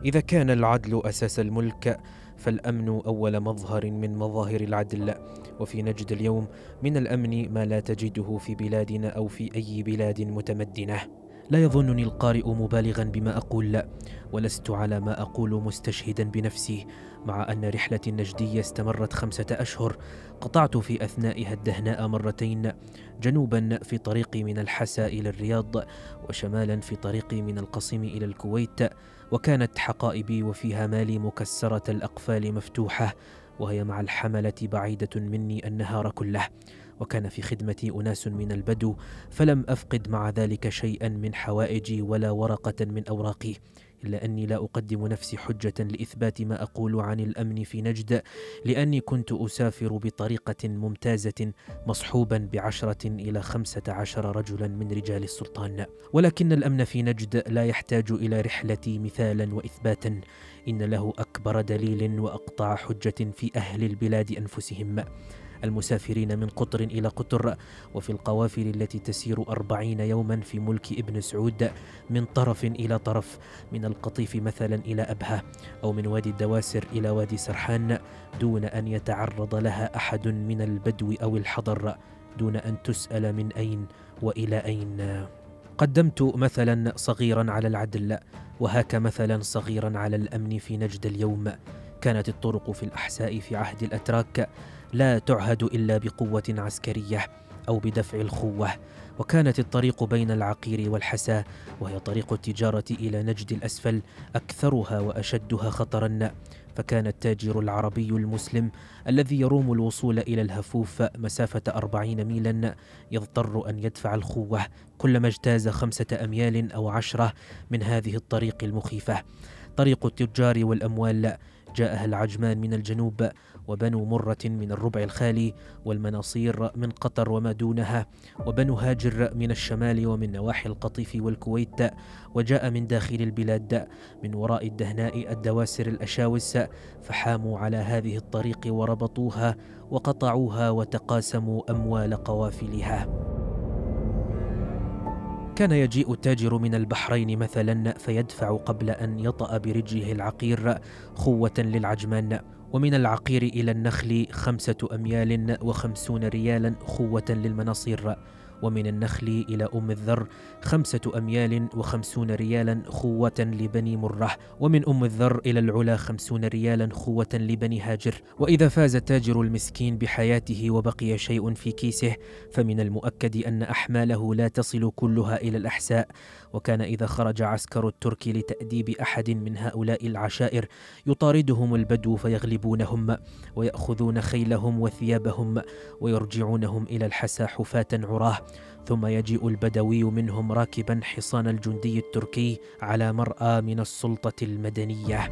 إذا كان العدل أساس الملك فالأمن أول مظهر من مظاهر العدل. وفي نجد اليوم من الأمن ما لا تجده في بلادنا أو في أي بلاد متمدنة. لا يظنني القارئ مبالغا بما أقول، لا، ولست على ما أقول مستشهدا بنفسي. مع أن رحلتي النجدية استمرت 5 أشهر، قطعت في أثنائها الدهناء مرتين، جنوبا في طريقي من الحسا إلى الرياض، وشمالا في طريقي من القصيم إلى الكويت. وكانت حقائبي وفيها مالي مكسرة الأقفال مفتوحة، وهي مع الحملة بعيدة مني النهار كله. وكان في خدمتي أناس من البدو، فلم أفقد مع ذلك شيئا من حوائجي ولا ورقة من أوراقي، إلا أني لا أقدم نفسي حجة لإثبات ما أقول عن الأمن في نجد، لأني كنت أسافر بطريقة ممتازة مصحوبا ب10 إلى 15 رجلا من رجال السلطان. ولكن الأمن في نجد لا يحتاج إلى رحلتي مثالا وإثباتا، إن له أكبر دليل وأقطع حجة في أهل البلاد أنفسهم، المسافرين من قطر إلى قطر، وفي القوافل التي تسير 40 يوما في ملك ابن سعود، من طرف إلى طرف، من القطيف مثلا إلى أبها، أو من وادي الدواسر إلى وادي سرحان، دون أن يتعرض لها أحد من البدو أو الحضر، دون أن تسأل من أين وإلى أين. قدمت مثلا صغيرا على العدل، وهاك مثلا صغيرا على الأمن في نجد اليوم. كانت الطرق في الأحساء في عهد الأتراك لا تعهد إلا بقوة عسكرية أو بدفع الخوة، وكانت الطريق بين العقير والحسا، وهي طريق التجارة إلى نجد الأسفل، أكثرها وأشدها خطرا. فكان التاجر العربي المسلم الذي يروم الوصول إلى الهفوف مسافة 40 ميلا يضطر أن يدفع الخوة كلما اجتاز 5 أميال أو 10 من هذه الطريق المخيفة. طريق التجار والأموال جاءها العجمان من الجنوب، وبنو مرة من الربع الخالي، والمناصير من قطر وما دونها، وبنو هاجر من الشمال ومن نواحي القطيف والكويت، وجاء من داخل البلاد من وراء الدهناء الدواسر الأشاوس، فحاموا على هذه الطريق وربطوها وقطعوها وتقاسموا أموال قوافلها. كان يجيء التاجر من البحرين مثلا فيدفع قبل أن يطأ برجله العقير خوة للعجمان، ومن العقير إلى النخل 5 أميال و50 ريالا خوة للمناصير، ومن النخل إلى أم الذر 5 أميال و50 ريالا خوة لبني مرة، ومن أم الذر إلى العلا 50 ريالا خوة لبني هاجر. وإذا فاز التاجر المسكين بحياته وبقي شيء في كيسه، فمن المؤكد أن أحماله لا تصل كلها إلى الأحساء. وكان إذا خرج عسكر الترك لتأديب أحد من هؤلاء العشائر يطاردهم البدو فيغلبونهم ويأخذون خيلهم وثيابهم ويرجعونهم إلى الحسا حفاة عراه، ثم يجيء البدوي منهم راكبا حصان الجندي التركي على مرأى من السلطة المدنية.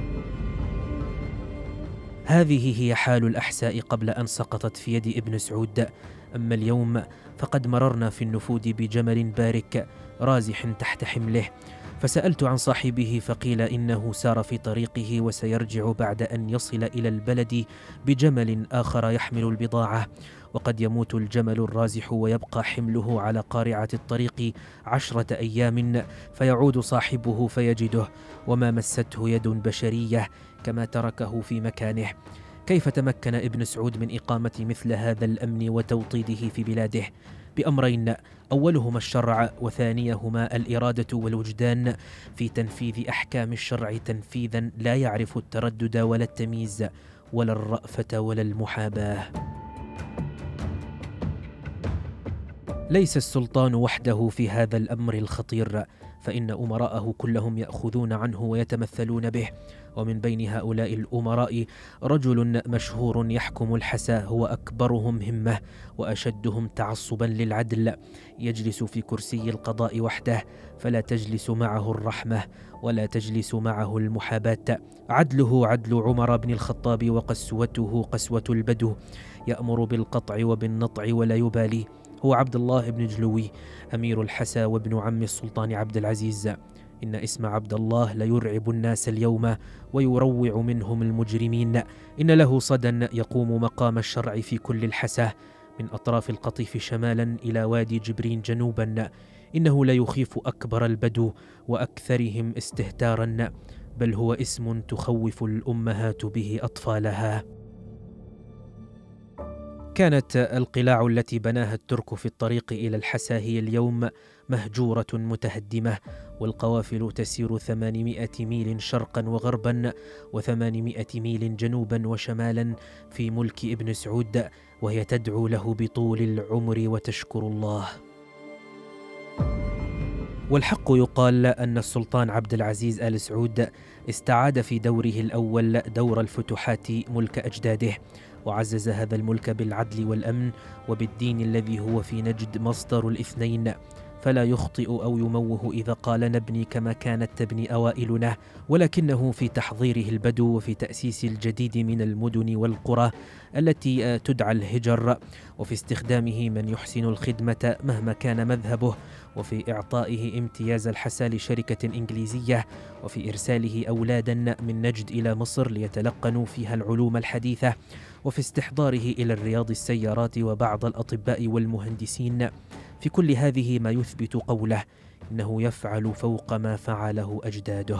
هذه هي حال الأحساء قبل أن سقطت في يد ابن سعود. أما اليوم فقد مررنا في النفود بجمل بارك رازح تحت حمله، فسألت عن صاحبه فقيل إنه سار في طريقه وسيرجع بعد أن يصل إلى البلد بجمل آخر يحمل البضاعة، وقد يموت الجمل الرازح ويبقى حمله على قارعة الطريق 10 أيام، فيعود صاحبه فيجده وما مسته يد بشرية كما تركه في مكانه. كيف تمكن ابن سعود من إقامة مثل هذا الأمن وتوطيده في بلاده؟ بأمرين: أولهما الشرع، وثانيهما الإرادة والوجدان في تنفيذ أحكام الشرع تنفيذا لا يعرف التردد ولا التمييز ولا الرأفة ولا المحاباة. ليس السلطان وحده في هذا الأمر الخطير، فإن أمراءه كلهم يأخذون عنه ويتمثلون به، ومن بين هؤلاء الأمراء رجل مشهور يحكم الحسا، هو أكبرهم همة وأشدهم تعصبا للعدل، يجلس في كرسي القضاء وحده، فلا تجلس معه الرحمة ولا تجلس معه المحاباة. عدله عدل عمر بن الخطاب وقسوته قسوة البدو، يأمر بالقطع وبالنطع ولا يبالي. هو عبد الله بن جلوي أمير الحسا وابن عم السلطان عبد العزيز. إن اسم عبد الله ليرعب الناس اليوم ويروع منهم المجرمين. إن له صدى يقوم مقام الشرع في كل الحسا، من أطراف القطيف شمالا إلى وادي جبرين جنوبا. إنه لا يخيف أكبر البدو وأكثرهم استهتارا، بل هو اسم تخوف الأمهات به أطفالها. كانت القلاع التي بناها الترك في الطريق إلى الحسا هي اليوم مهجورة متهدمة، والقوافل تسير 800 ميل شرقا وغربا و800 ميل جنوبا وشمالا في ملك ابن سعود، وهي تدعو له بطول العمر وتشكر الله. والحق يقال أن السلطان عبد العزيز آل سعود استعاد في دوره الأول دور الفتوحات ملك أجداده، وعزز هذا الملك بالعدل والأمن وبالدين الذي هو في نجد مصدر الاثنين، فلا يخطئ أو يموه إذا قال نبني كما كانت تبني أوائلنا، ولكنه في تحضيره البدو وفي تأسيس الجديد من المدن والقرى التي تدعى الهجر، وفي استخدامه من يحسن الخدمة مهما كان مذهبه، وفي إعطائه امتياز الحسا لشركة إنجليزية، وفي إرساله أولادا من نجد إلى مصر ليتلقنوا فيها العلوم الحديثة، وفي استحضاره إلى الرياض السيارات وبعض الأطباء والمهندسين. في كل هذه ما يثبت قوله إنه يفعل فوق ما فعله أجداده.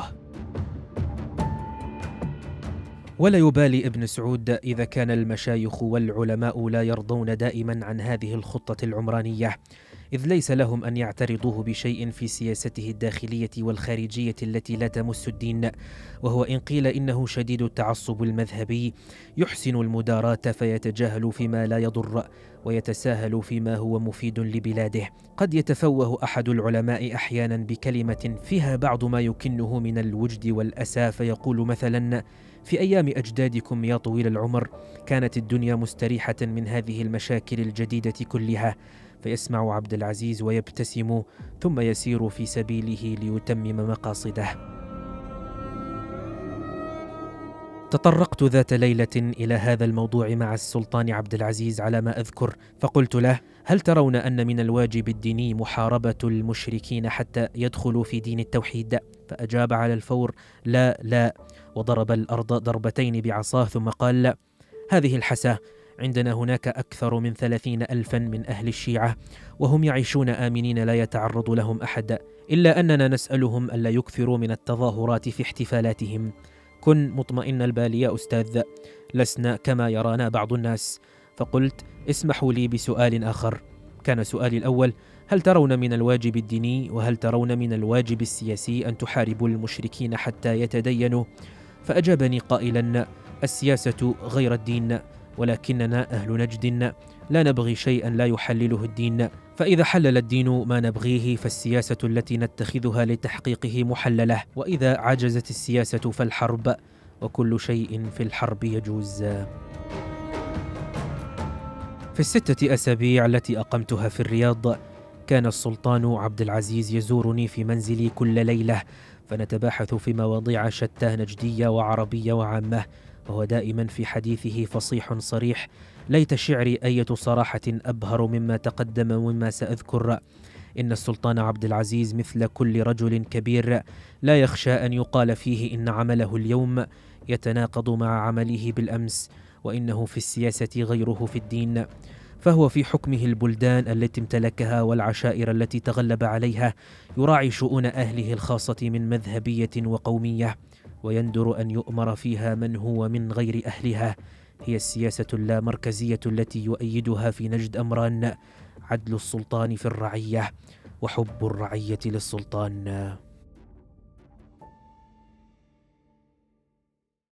ولا يبالي ابن سعود إذا كان المشايخ والعلماء لا يرضون دائما عن هذه الخطة العمرانية، إذ ليس لهم أن يعترضوه بشيء في سياسته الداخلية والخارجية التي لا تمس الدين، وهو إن قيل إنه شديد التعصب المذهبي يحسن المداراة فيتجاهل فيما لا يضر ويتساهل فيما هو مفيد لبلاده. قد يتفوه أحد العلماء أحيانا بكلمة فيها بعض ما يكنه من الوجد والأسى، فيقول مثلا: في أيام أجدادكم يا طويل العمر كانت الدنيا مستريحة من هذه المشاكل الجديدة كلها. فيسمع عبد العزيز ويبتسم، ثم يسير في سبيله ليتمم مقاصده. تطرقت ذات ليلة إلى هذا الموضوع مع السلطان عبد العزيز على ما أذكر، فقلت له: هل ترون أن من الواجب الديني محاربة المشركين حتى يدخلوا في دين التوحيد؟ فأجاب على الفور: لا لا، وضرب الأرض ضربتين بعصاه ثم قال: هذه الحسا عندنا هناك أكثر من 30,000 من أهل الشيعة، وهم يعيشون آمنين لا يتعرض لهم أحد، إلا أننا نسألهم ألا يكثروا من التظاهرات في احتفالاتهم. كن مطمئن البال يا أستاذ، لسنا كما يرانا بعض الناس. فقلت: اسمحوا لي بسؤال آخر. كان سؤالي الأول: هل ترون من الواجب الديني وهل ترون من الواجب السياسي أن تحاربوا المشركين حتى يتدينوا؟ فأجابني قائلا: السياسة غير الدين، ولكننا أهل نجد لا نبغي شيئا لا يحلله الدين، فإذا حلل الدين ما نبغيه فالسياسة التي نتخذها لتحقيقه محللة، وإذا عجزت السياسة فالحرب، وكل شيء في الحرب يجوز. في ال6 أسابيع التي أقمتها في الرياض كان السلطان عبد العزيز يزورني في منزلي كل ليلة، فنتباحث في مواضيع شتى نجدية وعربية وعامة، وهو دائما في حديثه فصيح صريح. ليت شعري أية صراحة أبهر مما تقدم ومما سأذكر. إن السلطان عبد العزيز مثل كل رجل كبير لا يخشى أن يقال فيه إن عمله اليوم يتناقض مع عمله بالأمس، وإنه في السياسة غيره في الدين، فهو في حكمه البلدان التي امتلكها والعشائر التي تغلب عليها يراعي شؤون أهله الخاصة من مذهبية وقومية، ويندر أن يؤمر فيها من هو من غير أهلها. هي السياسة اللامركزية التي يؤيدها في نجد أمران: عدل السلطان في الرعية وحب الرعية للسلطان.